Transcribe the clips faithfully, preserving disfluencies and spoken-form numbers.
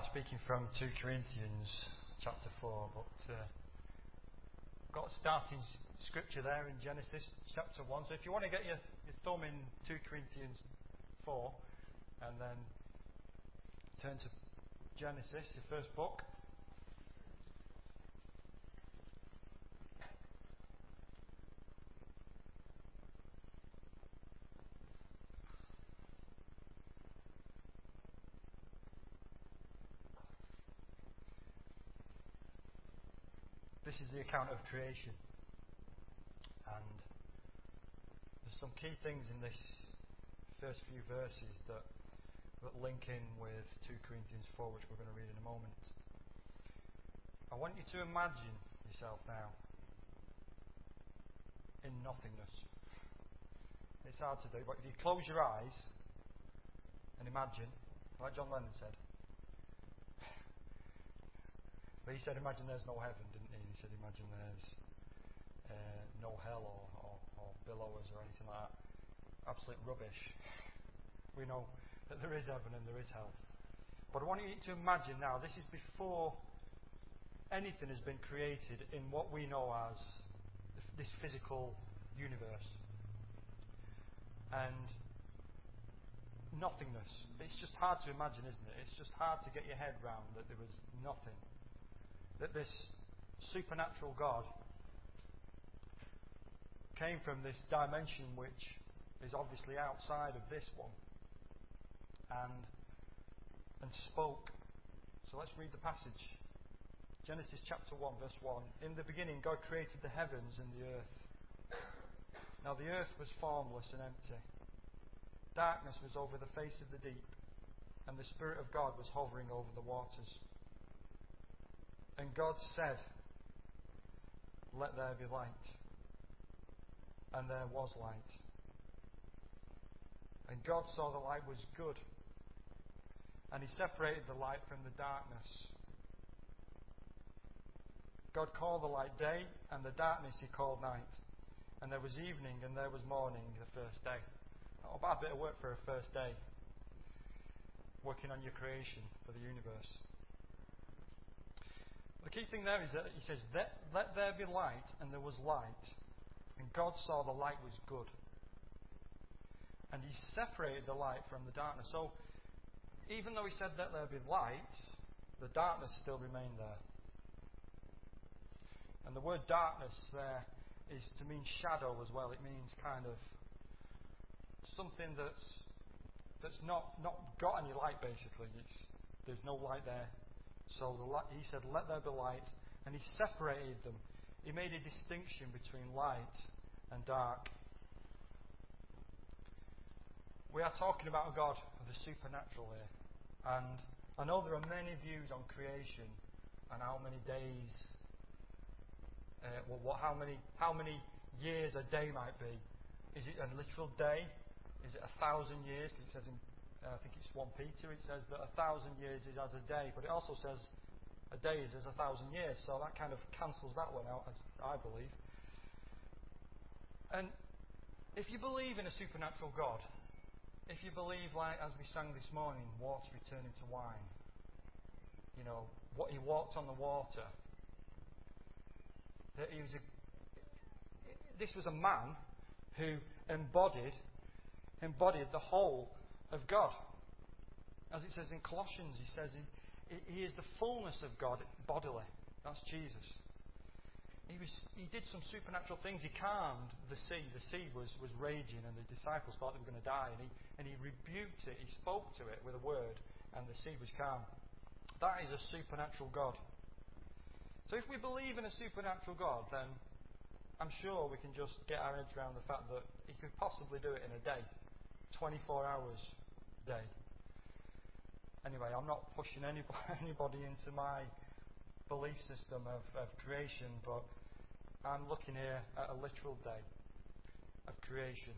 start speaking from two Corinthians chapter four, but uh, got starting scripture there in Genesis chapter one. So if you want to get your, your thumb in two Corinthians four and then turn to Genesis, the first book. This is the account of creation, and there's some key things in this first few verses that, that link in with two Corinthians four, which we're going to read in a moment. I want you to imagine yourself now in nothingness. It's hard to do, but if you close your eyes and imagine, like John Lennon said, but he said, imagine there's no heaven, didn't he? And he said, imagine there's uh, no hell or, or, or below us or anything like that. Absolute rubbish. We know that there is heaven and there is hell. But I want you to imagine now, this is before anything has been created in what we know as this physical universe. And nothingness. It's just hard to imagine, isn't it? It's just hard to get your head round that there was nothing. That this supernatural God came from this dimension which is obviously outside of this one and and spoke. So let's read the passage. Genesis chapter one verse one. In the beginning God created the heavens and the earth. Now the earth was formless and empty. Darkness was over the face of the deep, and the Spirit of God was hovering over the waters. And God said, let there be light. And there was light. And God saw the light was good. And He separated the light from the darkness. God called the light day, and the darkness He called night. And there was evening, and there was morning, the first day. Not a bad bit of work for a first day. Working on your creation for the universe. The key thing there is that He says, let, let there be light, and there was light. And God saw the light was good. And He separated the light from the darkness. So, even though He said, let there be light, the darkness still remained there. And the word darkness there is to mean shadow as well. It means kind of something that's that's not, not got any light, basically. It's, there's no light there. So the light, He said, let there be light, and He separated them. He made a distinction between light and dark. We are talking about a God of the supernatural here. And I know there are many views on creation and how many days, uh, well, what, how many how many years a day might be. Is it a literal day? Is it a thousand years? Because it says in Uh, I think it's First Peter, it says that a thousand years is as a day, but it also says a day is as a thousand years, so that kind of cancels that one out, as I believe. And if you believe in a supernatural God, if you believe, like as we sang this morning, water returning to wine, you know, what He walked on the water, that He was a, this was a man who embodied embodied the whole of God. As it says in Colossians, he says he, he is the fullness of God bodily. That's Jesus. He was he did some supernatural things. He calmed the sea. The sea was, was raging, and the disciples thought they were going to die, and he and he rebuked it. He spoke to it with a word, and the sea was calm. That is a supernatural God. So if we believe in a supernatural God, then I'm sure we can just get our heads around the fact that He could possibly do it in a day. twenty-four hours a day. Anyway, I'm not pushing anybody, anybody into my belief system of, of creation, but I'm looking here at a literal day of creation.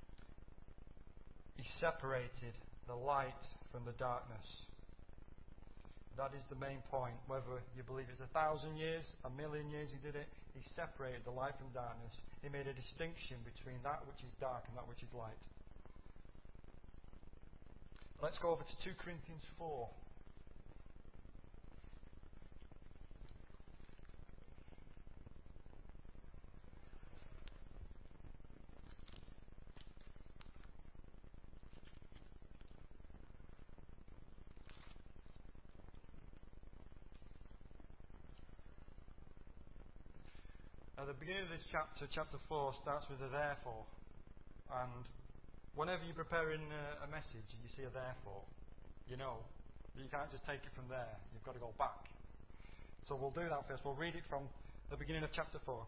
He separated the light from the darkness. That is the main point. Whether you believe it's a thousand years, a million years He did it, He separated the light from darkness. He made a distinction between that which is dark and that which is light. Let's go over to two Corinthians four. At the beginning of this chapter, chapter four, starts with a therefore. And whenever you're preparing a, a message and you see a therefore, you know that you can't just take it from there. You've got to go back. So we'll do that first. We'll read it from the beginning of chapter four.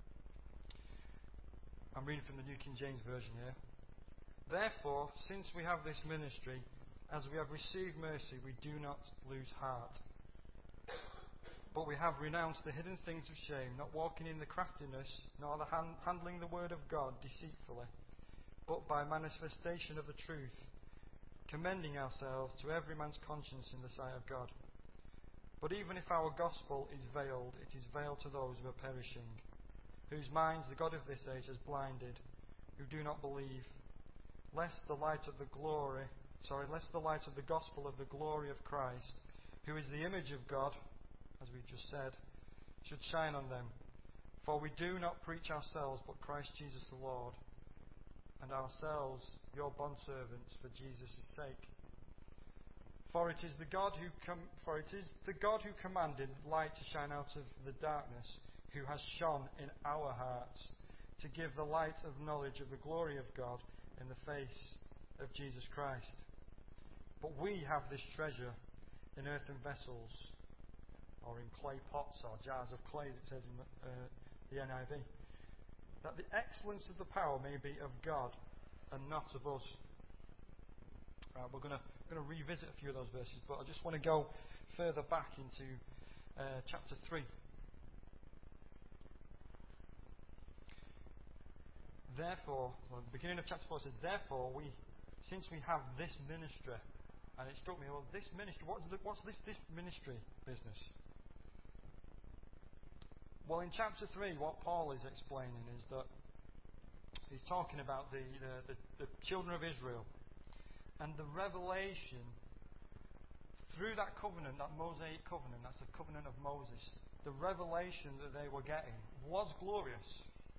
I'm reading from the New King James Version here. Therefore, since we have this ministry, as we have received mercy, we do not lose heart. But we have renounced the hidden things of shame, not walking in the craftiness, nor the hand, handling the word of God deceitfully, but by manifestation of the truth, commending ourselves to every man's conscience in the sight of God. But even if our gospel is veiled, it is veiled to those who are perishing, whose minds the God of this age has blinded, who do not believe, lest the light of the glory, sorry, lest the light of the gospel of the glory of Christ, who is the image of God, as we just said, should shine on them. For we do not preach ourselves, but Christ Jesus the Lord, and ourselves your bondservants for Jesus' sake. For it is the God who com- for it is the God who commanded light to shine out of the darkness, who has shone in our hearts to give the light of knowledge of the glory of God in the face of Jesus Christ. But we have this treasure in earthen vessels, or in clay pots or jars of clay, as it says in the, uh, the N I V, that the excellence of the power may be of God and not of us. Uh, we're going to revisit a few of those verses, but I just want to go further back into uh, chapter three. Therefore, well, the beginning of chapter four says, therefore, we, since we have this ministry, and it struck me, well, this ministry, what's, the, what's this, this ministry business? Well, in chapter three, what Paul is explaining is that he's talking about the, the, the, the children of Israel and the revelation through that covenant, that Mosaic covenant, that's the covenant of Moses, the revelation that they were getting was glorious.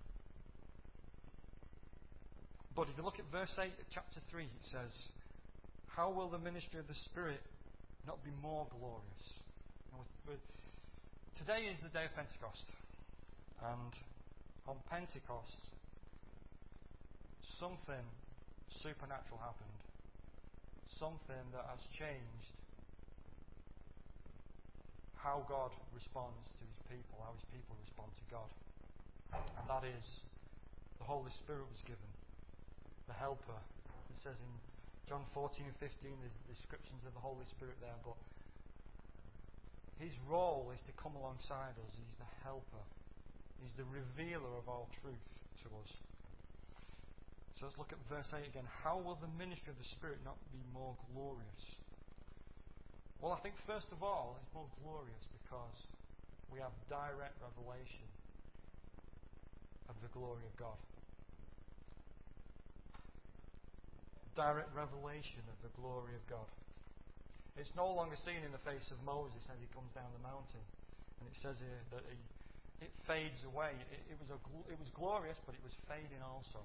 But if you look at verse eight of chapter three, it says, how will the ministry of the Spirit not be more glorious? And with, with, today is the day of Pentecost. And on Pentecost, something supernatural happened. Something that has changed how God responds to His people, how His people respond to God. And that is, the Holy Spirit was given. The Helper. It says in John fourteen and fifteen, there's descriptions of the Holy Spirit there, but His role is to come alongside us. He's the Helper. He's the revealer of all truth to us. So let's look at verse eight again. How will the ministry of the Spirit not be more glorious? Well, I think first of all, it's more glorious because we have direct revelation of the glory of God. Direct revelation of the glory of God. It's no longer seen in the face of Moses as he comes down the mountain. And it says here that he, it fades away. It, it, was a, it was glorious, but it was fading also.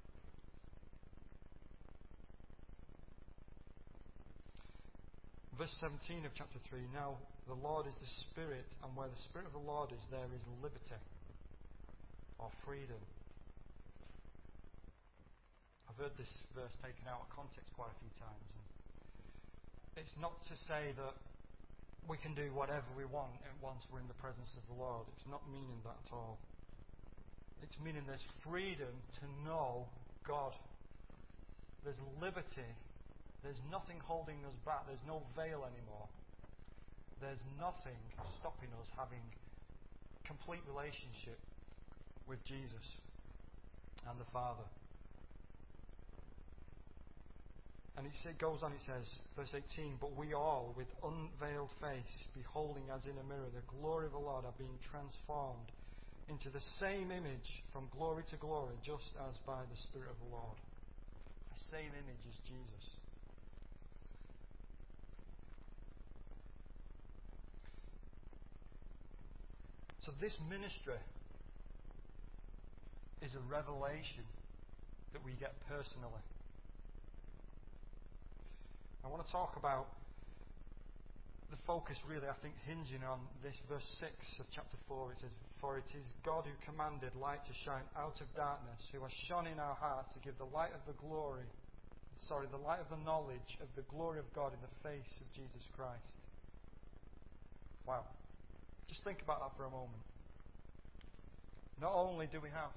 Verse seventeen of chapter three, now the Lord is the Spirit, and where the Spirit of the Lord is, there is liberty, or freedom. I've heard this verse taken out of context quite a few times. And it's not to say that we can do whatever we want once we're in the presence of the Lord. It's not meaning that at all. It's meaning there's freedom to know God. There's liberty. There's nothing holding us back. There's no veil anymore. There's nothing stopping us having complete relationship with Jesus and the Father. And it goes on, it says, verse eighteen, but we all, with unveiled face, beholding as in a mirror the glory of the Lord, are being transformed into the same image from glory to glory, just as by the Spirit of the Lord. The same image as Jesus. So this ministry is a revelation that we get personally. I want to talk about the focus really, I think, hinging on this verse six of chapter four. It says, "For it is God who commanded light to shine out of darkness, who has shone in our hearts to give the light of the glory, sorry, the light of the knowledge of the glory of God in the face of Jesus Christ." Wow. Just think about that for a moment. Not only do we have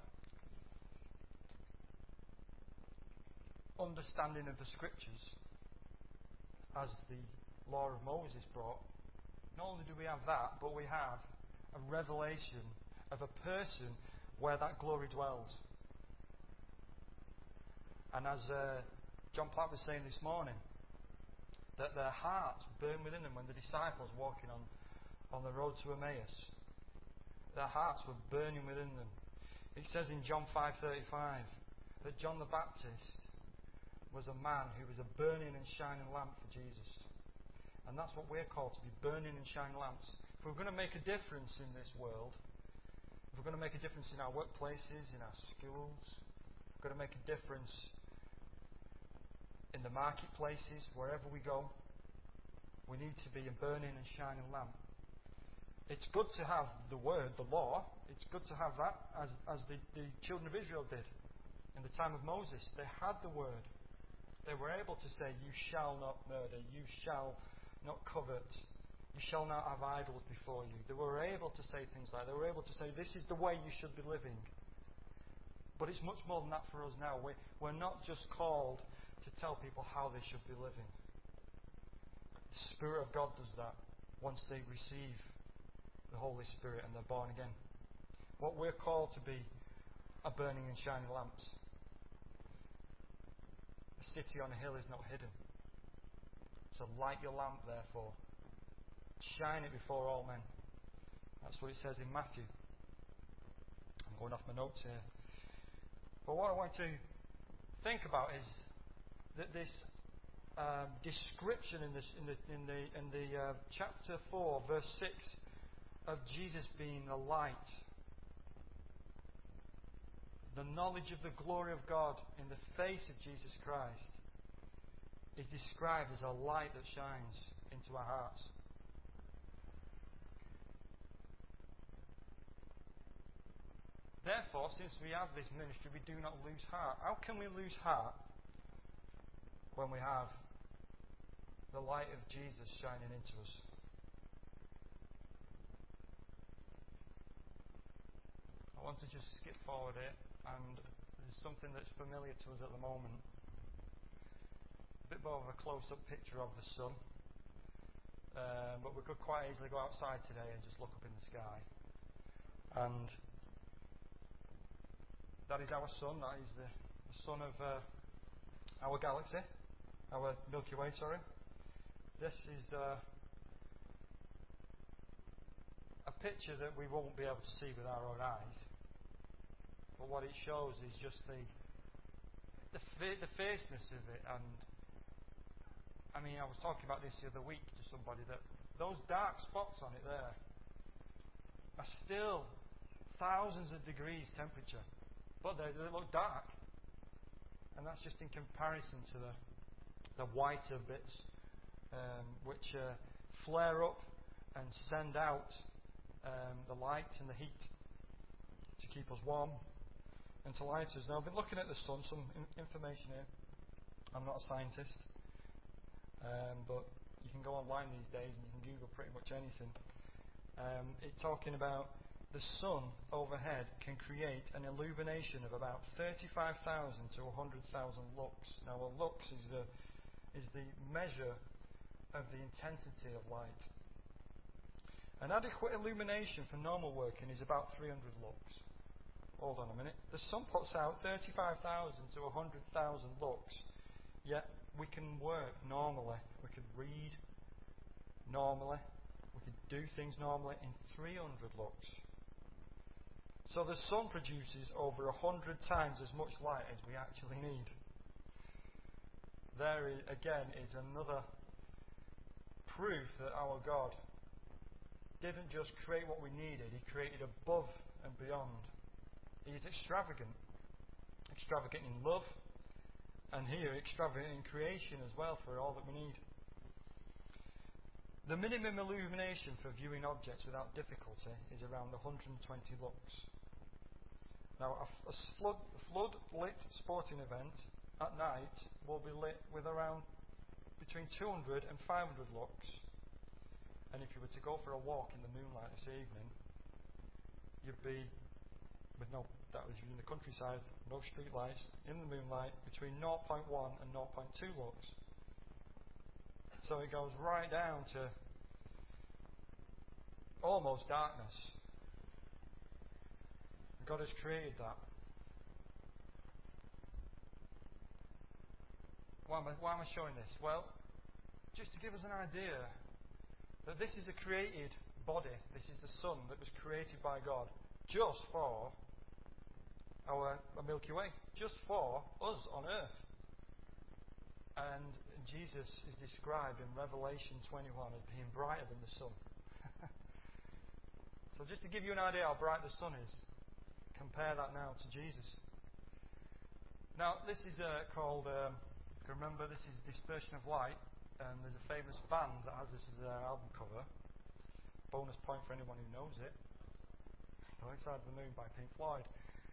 understanding of the Scriptures as the law of Moses brought, not only do we have that, but we have a revelation of a person where that glory dwells. And as uh, John Platt was saying this morning, that their hearts burn within them when the disciples walking on, on the road to Emmaus, their hearts were burning within them. It says in John five thirty-five that John the Baptist was a man who was a burning and shining lamp for Jesus. And that's what we're called to be, burning and shining lamps. If we're going to make a difference in this world, if we're going to make a difference in our workplaces, in our schools, if we're going to make a difference in the marketplaces, wherever we go, we need to be a burning and shining lamp. It's good to have the word, the law. It's good to have that, as, as the, the children of Israel did in the time of Moses. They had the word. They were able to say, "You shall not murder, you shall not covet, you shall not have idols before you." They were able to say things like that. They were able to say, "This is the way you should be living." But it's much more than that for us now. We're, we're not just called to tell people how they should be living. The Spirit of God does that once they receive the Holy Spirit and they're born again. What we're called to be are burning and shining lamps. A city on a hill is not hidden. So light your lamp, therefore. Shine it before all men. That's what it says in Matthew. I'm going off my notes here. But what I want to think about is that this um, description in, this, in the in the in the uh, chapter four, verse six, of Jesus being the light, the knowledge of the glory of God in the face of Jesus Christ, is described as a light that shines into our hearts. Therefore, since we have this ministry, we do not lose heart. How can we lose heart when we have the light of Jesus shining into us? I want to just skip forward here, and there's something that's familiar to us at the moment. A bit more of a close-up picture of the sun, um, but we could quite easily go outside today and just look up in the sky. And that is our sun. That is the, the sun of uh, our galaxy, our Milky Way. Sorry. This is uh, a picture that we won't be able to see with our own eyes. But what it shows is just the the, fa- the fierceness of it. And I mean, I was talking about this the other week to somebody, that those dark spots on it there are still thousands of degrees temperature, but they, they look dark. And that's just in comparison to the the whiter bits, um, which uh, flare up and send out um, the light and the heat to keep us warm and to light us. Now, I've been looking at the sun, some in- information here. I'm not a scientist, um, but you can go online these days and you can Google pretty much anything. Um, it's talking about the sun overhead can create an illumination of about thirty-five thousand to one hundred thousand lux. Now, a lux is the is the measure of the intensity of light. An adequate illumination for normal working is about three hundred lux. Hold on a minute. The sun puts out thirty-five thousand to one hundred thousand lux, yet we can work normally. We could read normally. We could do things normally in three hundred lux. So the sun produces over one hundred times as much light as we actually need. There, is, again, is another proof that our God didn't just create what we needed, He created above and beyond. He is extravagant. Extravagant in love, and here extravagant in creation as well for all that we need. The minimum illumination for viewing objects without difficulty is around one hundred twenty lux. Now, a, a flood, flood lit sporting event at night will be lit with around between two hundred and five hundred lux. And if you were to go for a walk in the moonlight this evening, you'd be, with no, that was in the countryside, no street lights, in the moonlight, between zero point one and zero point two lux. So it goes right down to almost darkness. God has created that. Why am I, why am I showing this? Well, just to give us an idea that this is a created body. This is the sun that was created by God just for our, our Milky Way, just for us on earth. And Jesus is described in Revelation twenty-one as being brighter than the sun. So just to give you an idea how bright the sun is, compare that now to Jesus. Now, this is uh, called, um, remember, this is Dispersion of Light, and there's a famous band that has this as their album cover. Bonus point for anyone who knows it. Dark Side of the Moon by Pink Floyd.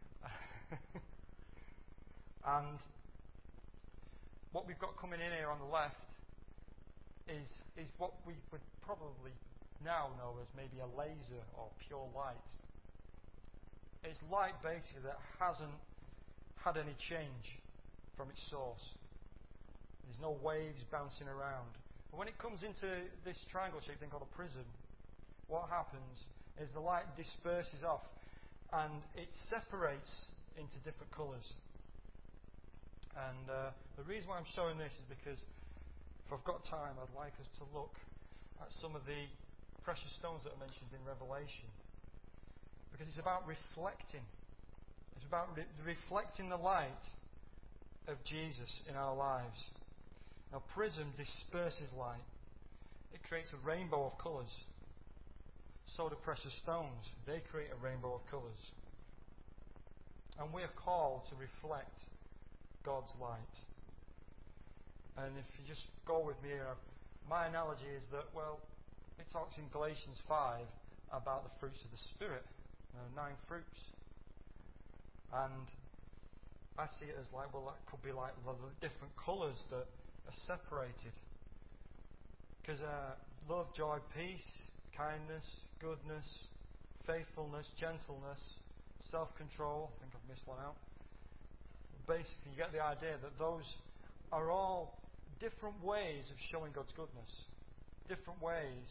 And what we've got coming in here on the left is is what we would probably now know as maybe a laser or pure light. It's light basically that hasn't had any change from its source. There's no waves bouncing around. But when it comes into this triangle shaped thing called a prism, what happens is the light disperses off and it separates into different colours. And uh, the reason why I'm showing this is because if I've got time, I'd like us to look at some of the precious stones that are mentioned in Revelation. Because it's about reflecting. It's about re- reflecting the light of Jesus in our lives. Now, prism disperses light. It creates a rainbow of colours. So do precious stones. They create a rainbow of colours. And we are called to reflect God's light. And if you just go with me here, my analogy is that, well, it talks in Galatians five about the fruits of the Spirit. You know, nine fruits. And I see it as like, well, that could be like the different colours that are separated. Because uh, love, joy, peace, kindness, goodness, faithfulness, gentleness, self-control. I think I've missed one out. Basically, you get the idea that those are all different ways of showing God's goodness. Different ways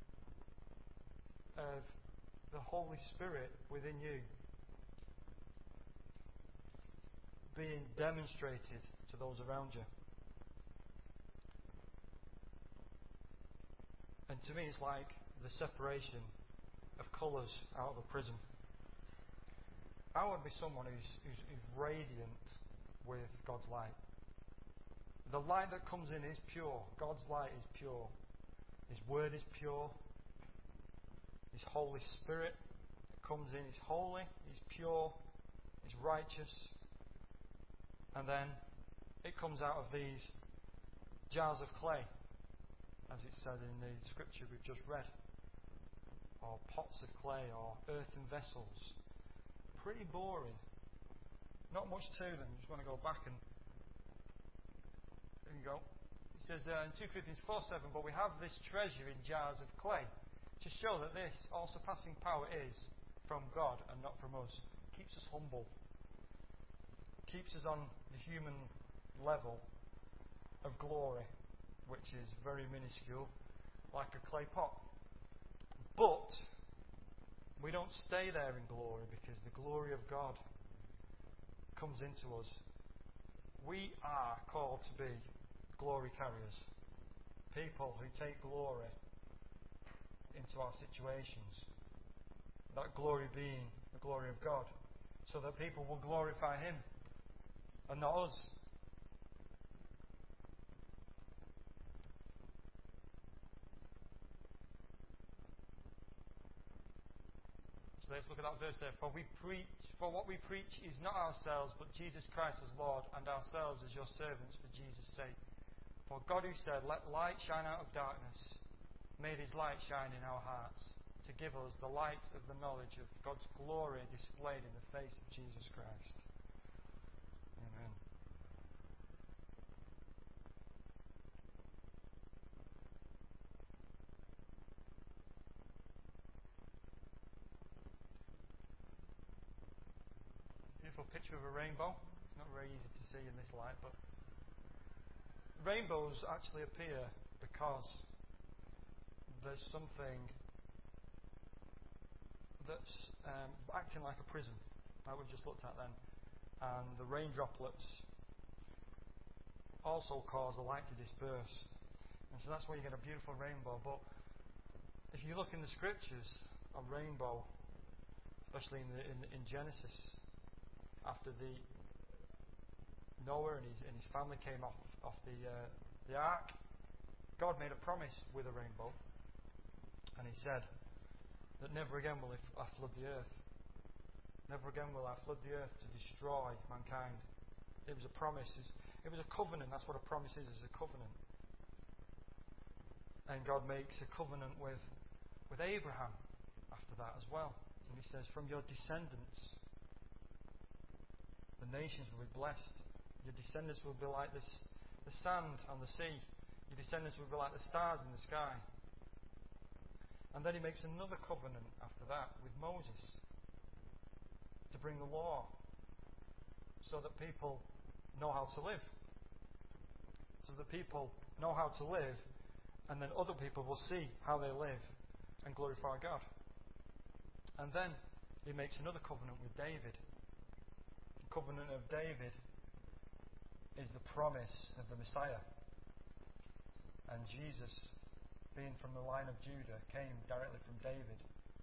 of the Holy Spirit within you being demonstrated to those around you. And to me, it's like the separation of colours out of a prism. I want to be someone who's, who's, who's radiant with God's light. The light that comes in is pure. God's light is pure. His word is pure. His Holy Spirit that comes in is holy, is pure, is righteous. And then it comes out of these jars of clay, as it said in the scripture we've just read, or pots of clay, or earthen vessels. Pretty boring. Not much to them. You just want to go back and, and go. It says uh, in two Corinthians four seven, but we have this treasure in jars of clay, to show that this all-surpassing power is from God and not from us. Keeps us humble. Keeps us on the human level of glory, which is very minuscule, like a clay pot. But we don't stay there in glory, because the glory of God comes into us. We are called to be glory carriers. People who take glory into our situations. That glory being the glory of God. So that people will glorify Him and not us. So let's look at that verse there. For we preach, for what we preach is not ourselves, but Jesus Christ as Lord, and ourselves as your servants for Jesus' sake. For God, who said, let light shine out of darkness, made His light shine in our hearts to give us the light of the knowledge of God's glory displayed in the face of Jesus Christ. Amen. Beautiful picture of a rainbow. It's not very easy to see in this light, but rainbows actually appear because there's something that's um, acting like a prism, like we've just looked at then, and the rain droplets also cause the light to disperse, and so that's why you get a beautiful rainbow. But if you look in the scriptures, a rainbow, especially in the in, in Genesis, after the Noah and his and his family came off off the uh, the ark, God made a promise with a rainbow, and He said that never again will I flood the earth. Never again will I flood the earth to destroy mankind. It was a promise. It was a covenant. That's what a promise is. Is a covenant. And God makes a covenant with with Abraham after that as well, and He says, "From your descendants, the nations will be blessed. Your descendants will be like this, the sand on the sea. Your descendants will be like the stars in the sky." And then He makes another covenant after that with Moses to bring the law so that people know how to live. So that people know how to live, and then other people will see how they live and glorify God. And then He makes another covenant with David. Covenant of David is the promise of the Messiah, and Jesus, being from the line of Judah, came directly from David,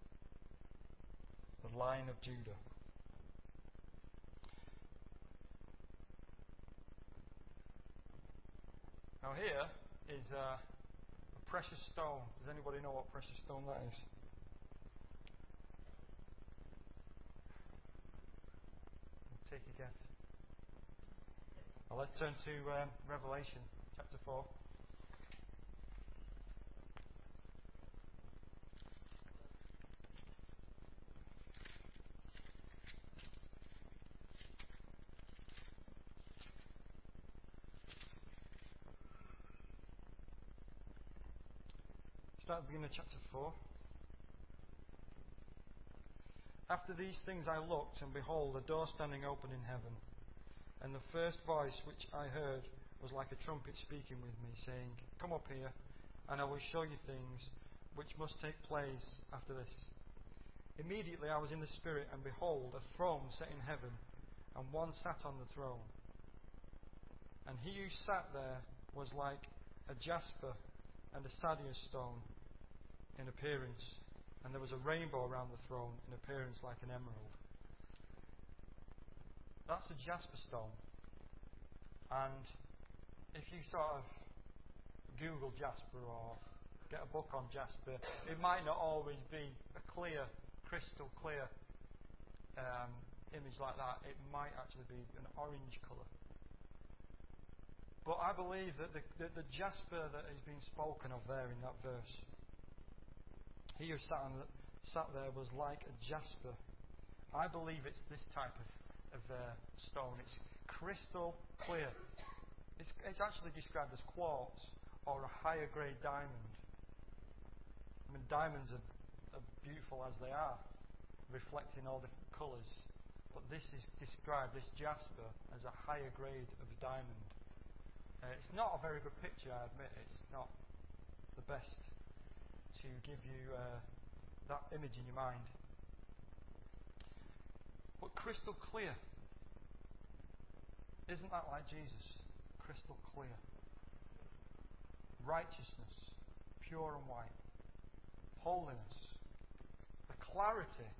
the line of Judah. Now here is a, a precious stone. Does anybody know what precious stone that is? Take a guess. Well, let's turn to um, Revelation chapter four. Start at the beginning of chapter four. After these things I looked, and behold, a door standing open in heaven. And the first voice which I heard was like a trumpet speaking with me, saying, "Come up here, and I will show you things which must take place after this." Immediately I was in the Spirit, and behold, a throne set in heaven, and one sat on the throne. And he who sat there was like a jasper and a sardius stone in appearance, and there was a rainbow around the throne in appearance like an emerald. That's a jasper stone. And if you sort of Google jasper or get a book on jasper, it might not always be a clear, crystal clear um, image like that. It might actually be an orange colour. But I believe that the, the, the jasper that is being spoken of there in that verse, he who sat, on the, sat there was like a jasper. I believe it's this type of, of uh, stone. It's crystal clear. It's, it's actually described as quartz or a higher grade diamond. I mean, diamonds are, are beautiful as they are, reflecting all different colours. But this is described, this jasper, as a higher grade of a diamond. Uh, it's not a very good picture, I admit. It's not the best to give you uh, that image in your mind. But crystal clear. Isn't that like Jesus? Crystal clear. Righteousness, pure and white. Holiness. The clarity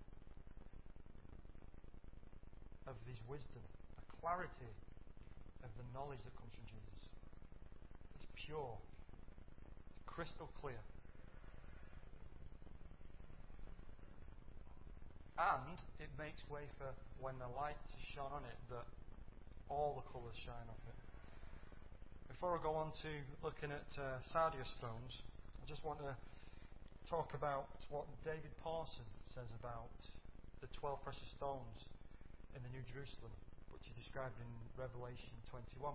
of His wisdom. The clarity of the knowledge that comes from Jesus. It's pure. It's crystal clear. And it makes way for, when the light is shone on it, that all the colours shine off it. Before I go on to looking at uh, sardius stones, I just want to talk about what David Pawson says about the twelve precious stones in the New Jerusalem, which is described in Revelation twenty-one.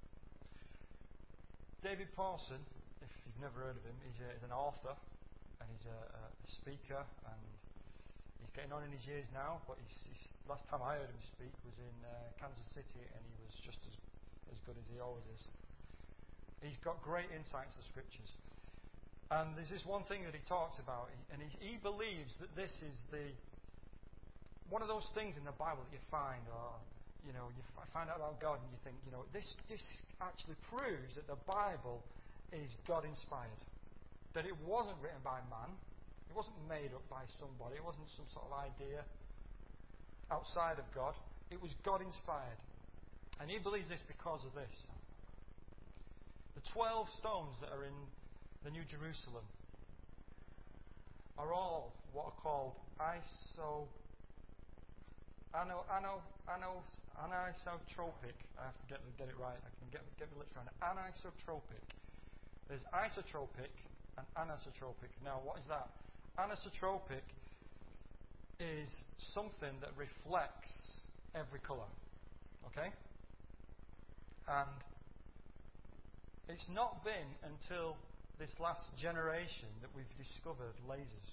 David Pawson, if you've never heard of him, he's, a, he's an author and he's a, a speaker, and he's getting on in his years now, but he's, he's, last time I heard him speak was in uh, Kansas City, and he was just as, as good as he always is. He's got great insight into the Scriptures. And there's this one thing that he talks about, and he, he believes that this is the one of those things in the Bible that you find, or you know, you find out about God, and you think, you know, this this actually proves that the Bible is God inspired, that it wasn't written by man, it wasn't made up by somebody, it wasn't some sort of idea outside of God, it was God inspired, and he believes this because of this. The twelve stones that are in the New Jerusalem are all what are called iso, ano, ano, ano, anisotropic. I have to get, get it right. I can get, get the lips around it. Anisotropic. There's isotropic and anisotropic. Now, what is that? Anisotropic is something that reflects every colour. Okay? And it's not been until this last generation that we've discovered lasers.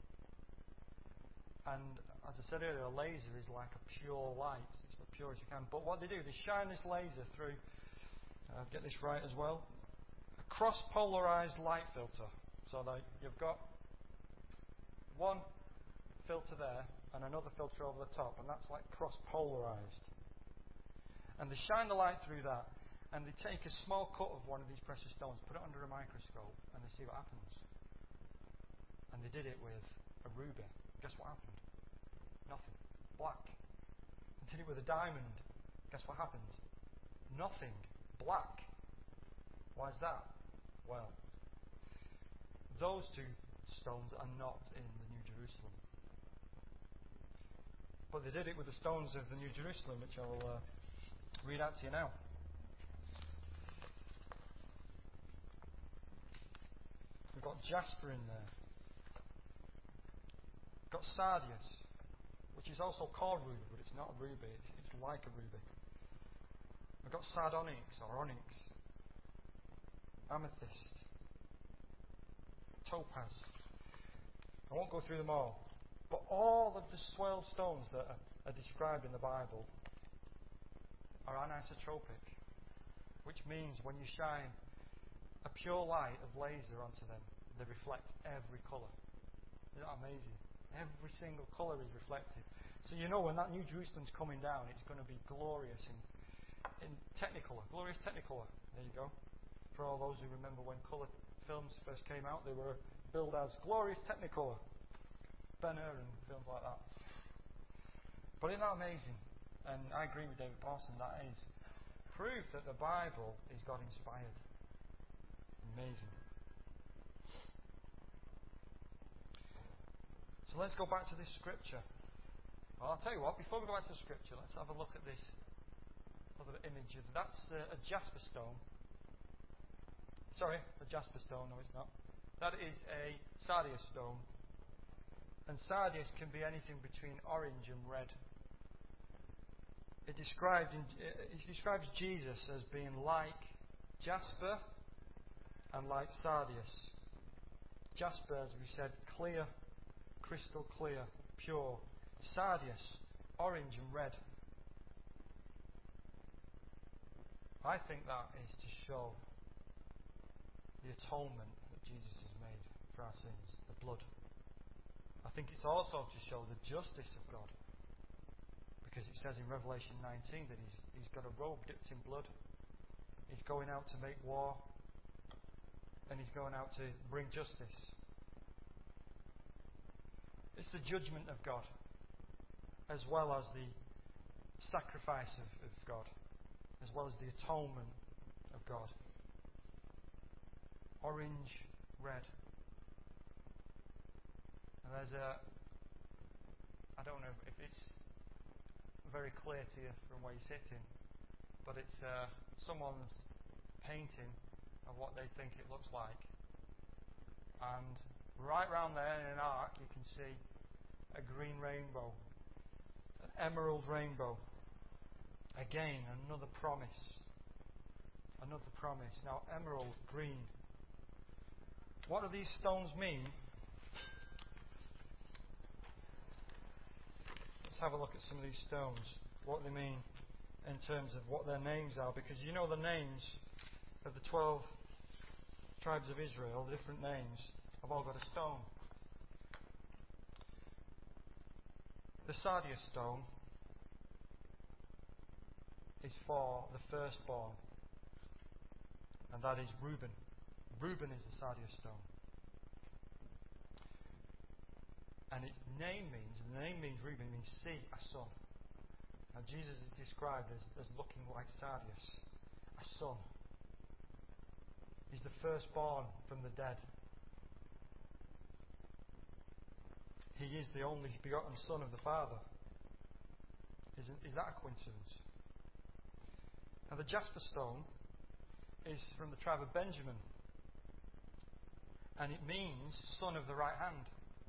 And as I said earlier, a laser is like a pure light. It's the purest you can. But what they do, they shine this laser through, I'll get this right as well, a cross-polarized light filter. So that you've got one filter there and another filter over the top, and that's like cross-polarized. And they shine the light through that, and they take a small cut of one of these precious stones, put it under a microscope, and they see what happens. And they did it with a ruby. Guess what happened? Nothing. Black. They did it with a diamond. Guess what happened? Nothing. Black. Why is that? Well, those two stones are not in the New Jerusalem. But they did it with the stones of the New Jerusalem, which I'll uh, read out to you now. We've got jasper in there. We've got sardius, which is also called ruby, but it's not a ruby, it's, it's like a ruby. We've got sardonyx or onyx, amethyst, topaz. I won't go through them all, but all of the twelve stones that are, are described in the Bible are anisotropic, which means when you shine a pure light of laser onto them, they reflect every colour. Isn't that amazing? Every single colour is reflected. So you know when that New Jerusalem's coming down, it's going to be glorious in, in Technicolor. Glorious Technicolor. There you go. For all those who remember when colour films first came out, they were billed as Glorious Technicolor. Ben-Hur and films like that. But isn't that amazing? And I agree with David Pawson, that is proof that the Bible is God inspired. Amazing. So let's go back to this scripture. Well, I'll tell you what, before we go back to the scripture, let's have a look at this other image. That's uh, a jasper stone. Sorry, a jasper stone, no it's not. That is a sardius stone. And sardius can be anything between orange and red. It, described in, it describes Jesus as being like jasper and like sardius. Jasper, as we said, clear, crystal clear, pure. Sardius, orange and red. I think that is to show the atonement that Jesus has made for our sins, the blood. I think it's also to show the justice of God, because it says in Revelation nineteen that he's, he's got a robe dipped in blood. He's going out to make war, and he's going out to bring justice. It's the judgment of God, as well as the sacrifice of, of God, as well as the atonement of God. Orange, red. And there's a, I don't know if it's very clear to you from where you're sitting, but it's uh, someone's painting of what they think it looks like. And Right round there in an arc, you can see a green rainbow, an emerald rainbow. Again, another promise. Another promise. Now, emerald, green. What do these stones mean? Let's have a look at some of these stones. What they mean in terms of what their names are. Because you know the names of the twelve tribes of Israel, the different names, have all got a stone. The sardius stone is for the firstborn, and that is Reuben. Reuben is a sardius stone. And its name means, and the name means Reuben, means see, a son. Now Jesus is described as, as looking like sardius, a son. He's the firstborn from the dead. He is the only begotten Son of the Father. Isn't, is that a coincidence? Now the jasper stone is from the tribe of Benjamin, and it means son of the right hand.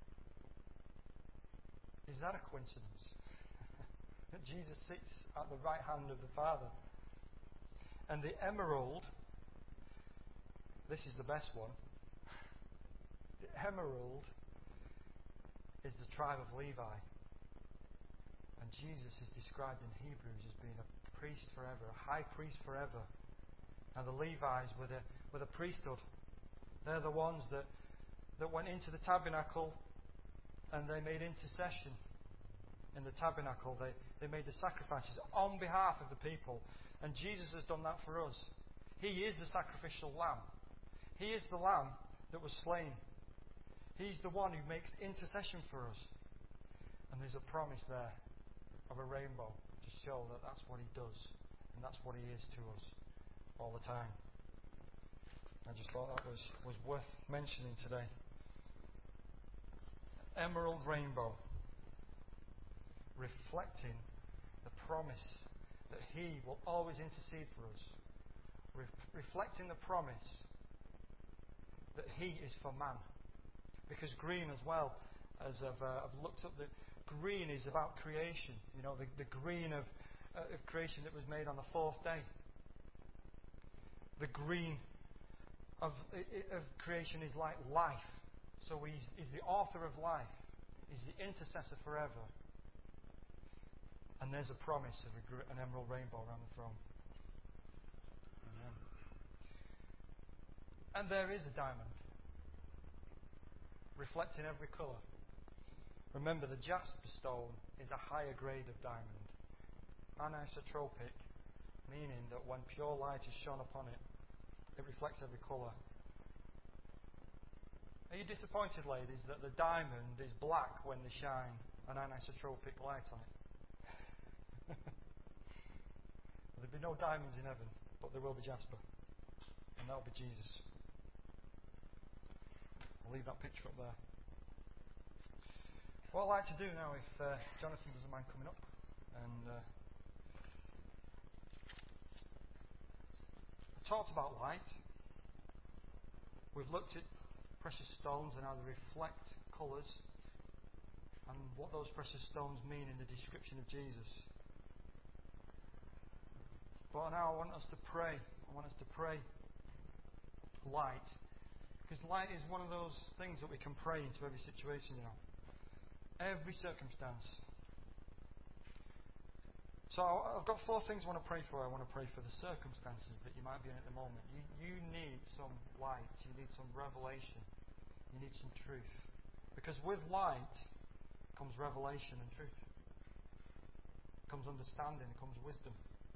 Is that a coincidence? That Jesus sits at the right hand of the Father. And the emerald, this is the best one. The emerald is the tribe of Levi. And Jesus is described in Hebrews as being a priest forever, a high priest forever. And the Levites were the, were the priesthood. They're the ones that, that went into the tabernacle and they made intercession in the tabernacle. They, they made the sacrifices on behalf of the people. And Jesus has done that for us. He is the sacrificial lamb. He is the lamb that was slain. He's the one who makes intercession for us. And there's a promise there of a rainbow to show that that's what He does. And that's what He is to us all the time. I just thought that was, was worth mentioning today. Emerald rainbow, reflecting the promise that He will always intercede for us. Re- reflecting the promise that He is for man. Because green as well, as I've, uh, I've looked up, the green is about creation. You know, the, the green of, uh, of creation that was made on the fourth day. The green of, of creation is like life. So he's, he's the author of life. He's the intercessor forever. And there's a promise of a, an emerald rainbow around the throne. Amen. And there is a diamond, reflecting every colour. Remember, the jasper stone is a higher grade of diamond. Anisotropic, meaning that when pure light is shone upon it, it reflects every colour. Are you disappointed, ladies, that the diamond is black when they shine an anisotropic light on it? There'll be no diamonds in heaven, but there will be jasper. And that'll be Jesus. I'll leave that picture up there. What I'd like to do now, if uh, Jonathan doesn't mind coming up, and uh, I talked about light. We've looked at precious stones and how they reflect colours, and what those precious stones mean in the description of Jesus. But now I want us to pray. I want us to pray light. Because light is one of those things that we can pray into every situation, you know. Every circumstance. So I've got four things I want to pray for. I want to pray for the circumstances that you might be in at the moment. You, you need some light. You need some revelation. You need some truth. Because with light comes revelation and truth. Comes understanding. Comes wisdom.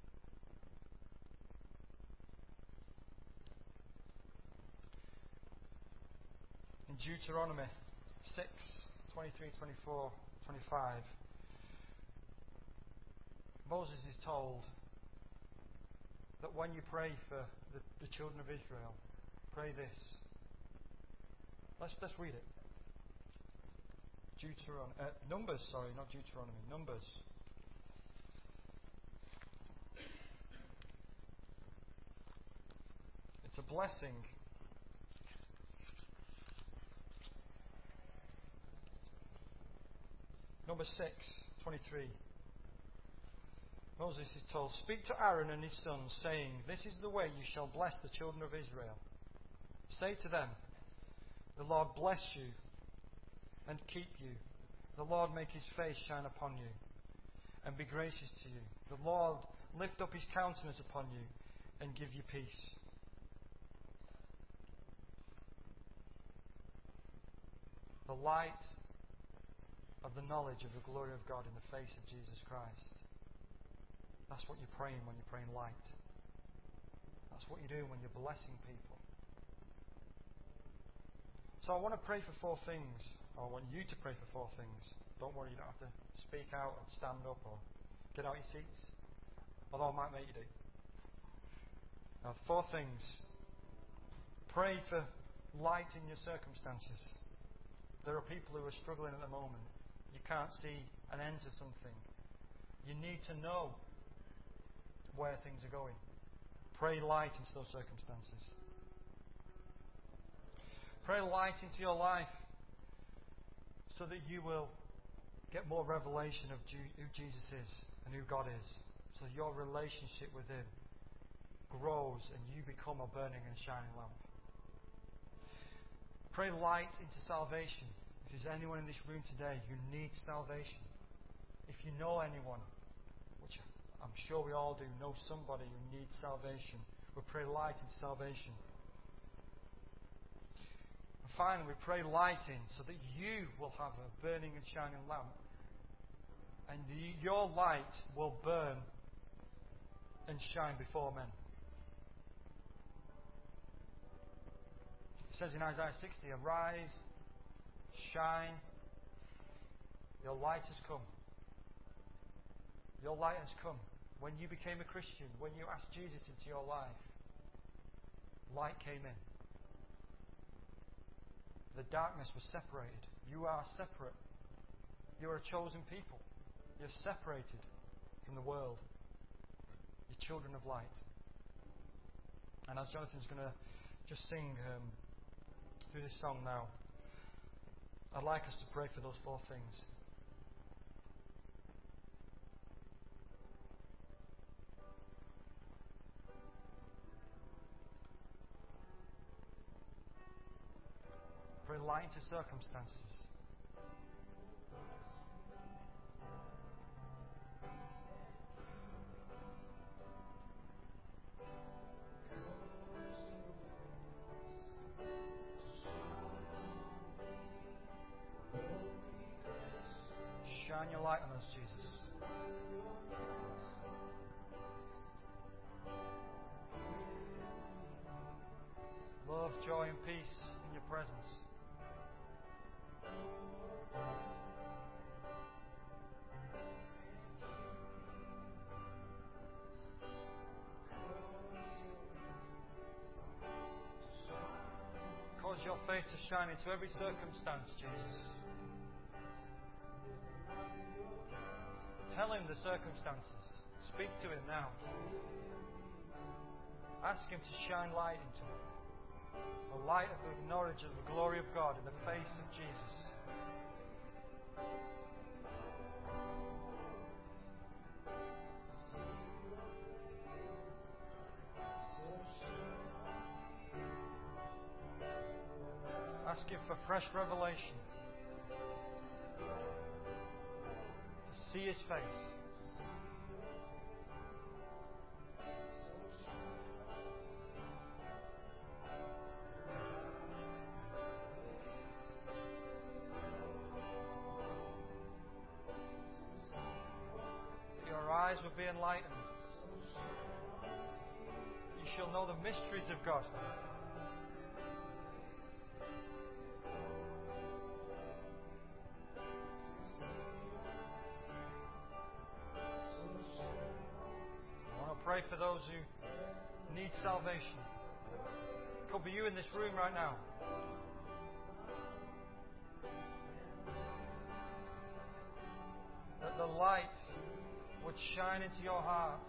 In Deuteronomy six, twenty-three, twenty-four, twenty-five, Moses is told that when you pray for the, the children of Israel, pray this. Let's, let's read it. Deuteron- uh, Numbers, sorry, not Deuteronomy, Numbers. It's a blessing. Number six, twenty-three. Moses is told, "Speak to Aaron and his sons, saying, This is the way you shall bless the children of Israel. Say to them, The Lord bless you and keep you. The Lord make his face shine upon you and be gracious to you. The Lord lift up his countenance upon you and give you peace." The light of the knowledge of the glory of God in the face of Jesus Christ. That's what you're praying when you're praying light. That's what you're doing when you're blessing people. So I want to pray for four things. Or I want you to pray for four things. Don't worry, you don't have to speak out or stand up or get out your seats. Although I might make you do. Now, four things. Pray for light in your circumstances. There are people who are struggling at the moment. You can't see an end to something. You need to know where things are going. Pray light into those circumstances. Pray light into your life so that you will get more revelation of who Jesus is and who God is. So your relationship with Him grows and you become a burning and shining lamp. Pray light into salvation. If there's anyone in this room today who needs salvation, if you know anyone, which I'm sure we all do, know somebody who needs salvation, we pray light into salvation. And finally, we pray light in so that you will have a burning and shining lamp, and the, your light will burn and shine before men. It says in Isaiah sixty, "Arise, shine, your light has come." Your light has come. When you became a Christian, when you asked Jesus into your life, light came in. The darkness was separated. You are separate. You are a chosen people. You're separated from the world. You're children of light. And as Jonathan's going to just sing um, through this song now, I'd like us to pray for those four things. Pray light into circumstances. Shine your light on us, Jesus. Love, joy, and peace in your presence. Cause your face to shine into every circumstance, Jesus. Tell Him the circumstances. Speak to Him now. Ask Him to shine light into it. The light of the knowledge of the glory of God in the face of Jesus. Ask Him for fresh revelation. To see His face. That your eyes will be enlightened. You shall know the mysteries of God. Pray for those who need salvation. It could be you in this room right now. That the light would shine into your hearts.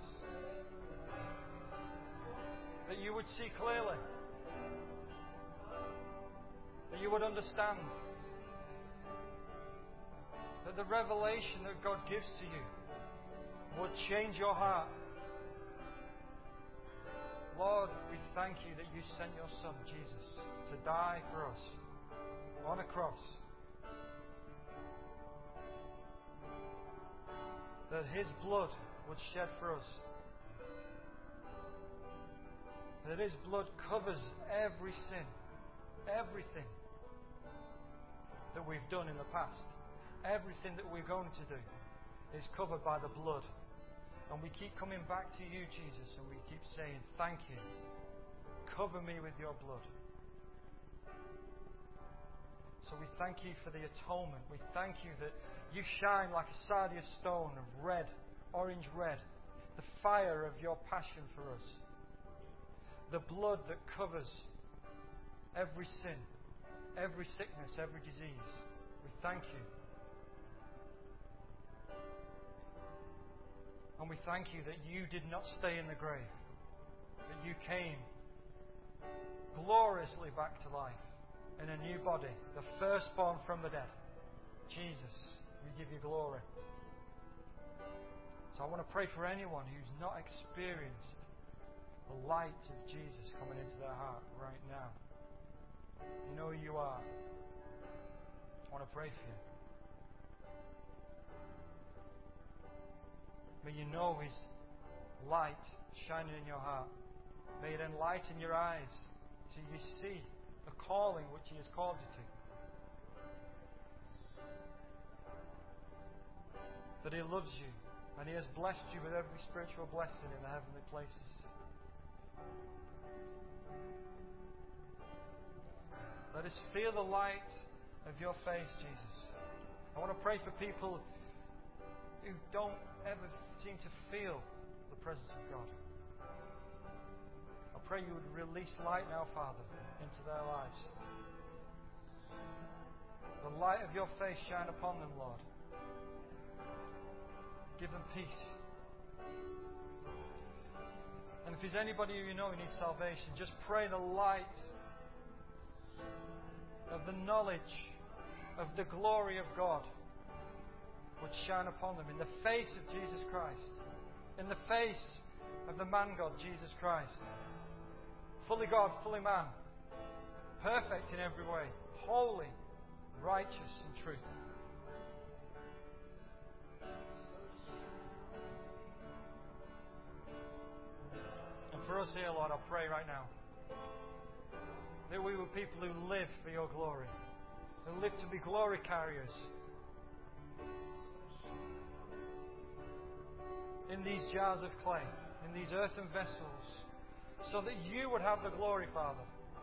That you would see clearly. That you would understand. That the revelation that God gives to you would change your heart. Lord, we thank you that you sent your Son, Jesus, to die for us on a cross. That His blood would shed for us. That His blood covers every sin, everything that we've done in the past, everything that we're going to do is covered by the blood. And we keep coming back to you, Jesus, and we keep saying, thank you. Cover me with your blood. So we thank you for the atonement. We thank you that you shine like a sardius stone of red, orange red, the fire of your passion for us. The blood that covers every sin, every sickness, every disease. We thank you. And we thank you that you did not stay in the grave, that you came gloriously back to life in a new body, the firstborn from the dead. Jesus, we give you glory. So I want to pray for anyone who's not experienced the light of Jesus coming into their heart right now. You know who you are. I want to pray for you. May you know His light shining in your heart. May it enlighten your eyes so you see the calling which He has called you to. That He loves you and He has blessed you with every spiritual blessing in the heavenly places. Let us feel the light of your face, Jesus. I want to pray for people who don't ever seem to feel the presence of God. I pray you would release light now, Father, into their lives. The light of your face shine upon them, Lord. Give them peace. And if there's anybody who you know who needs salvation, just pray the light of the knowledge of the glory of God would shine upon them in the face of Jesus Christ, in the face of the man God, Jesus Christ. Fully God, fully man, perfect in every way, holy, righteous and truth. And for us here, Lord, I pray right now that we were people who live for your glory, who live to be glory carriers in these jars of clay, in these earthen vessels, so that you would have the glory, Father.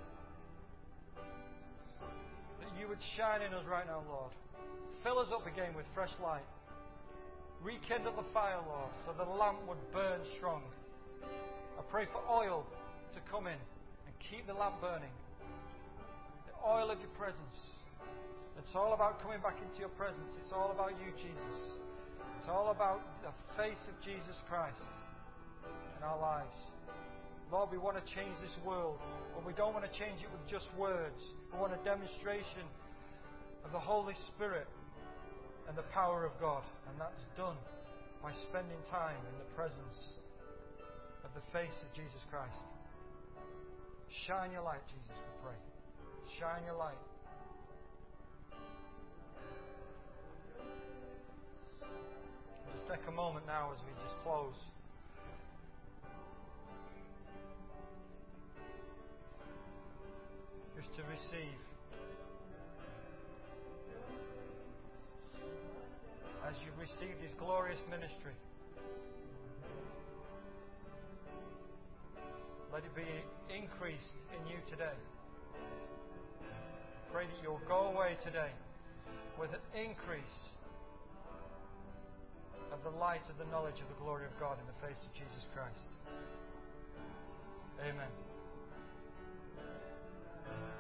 That you would shine in us right now, Lord. Fill us up again with fresh light. Rekindle the fire, Lord, so the lamp would burn strong. I pray for oil to come in and keep the lamp burning. The oil of your presence. It's all about coming back into your presence. It's all about you, Jesus. It's all about the face of Jesus Christ in our lives. Lord, we want to change this world, but we don't want to change it with just words. We want a demonstration of the Holy Spirit and the power of God. And that's done by spending time in the presence of the face of Jesus Christ. Shine your light, Jesus, we pray. Shine your light. Just take a moment now as we just close. Just to receive. As you receive this glorious ministry, let it be increased in you today. Pray that you'll go away today with an increase of the light of the knowledge of the glory of God in the face of Jesus Christ. Amen.